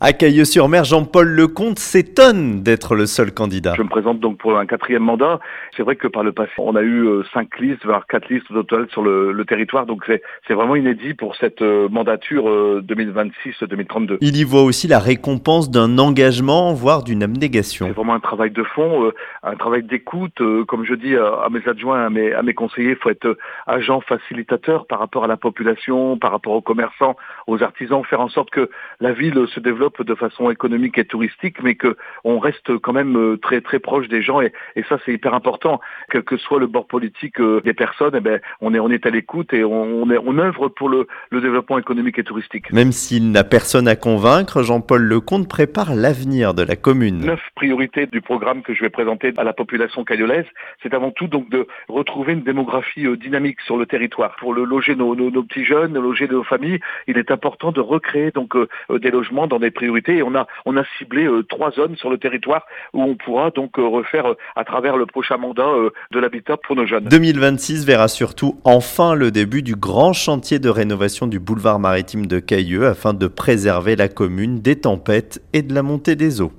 À Cailleux-sur-Mer, Jean-Paul Lecomte s'étonne d'être le seul candidat. Je me présente donc pour un 4e mandat. C'est vrai que par le passé, on a eu 5 listes, voire 4 listes au total sur le territoire. Donc c'est vraiment inédit pour cette mandature 2026-2032. Il y voit aussi la récompense d'un engagement, voire d'une abnégation. C'est vraiment un travail de fond, un travail d'écoute. Comme je dis à mes adjoints, à mes conseillers, il faut être agent facilitateur par rapport à la population, par rapport aux commerçants, aux artisans, faire en sorte que la ville se développe de façon économique et touristique, mais qu'on reste quand même très très proche des gens et ça c'est hyper important. Quel que soit le bord politique des personnes, on est à l'écoute et on œuvre pour le développement économique et touristique. Même s'il n'a personne à convaincre, Jean-Paul Lecomte prépare l'avenir de la commune. 9 priorités du programme que je vais présenter à la population cailloulaise, c'est avant tout donc de retrouver une démographie dynamique sur le territoire. Pour loger nos petits jeunes, loger nos familles, il est important de recréer donc des logements dans des priorités et on a ciblé 3 zones sur le territoire où on pourra donc refaire à travers le prochain mandat de l'habitat pour nos jeunes. 2026 verra surtout enfin le début du grand chantier de rénovation du boulevard maritime de Cailleux afin de préserver la commune des tempêtes et de la montée des eaux.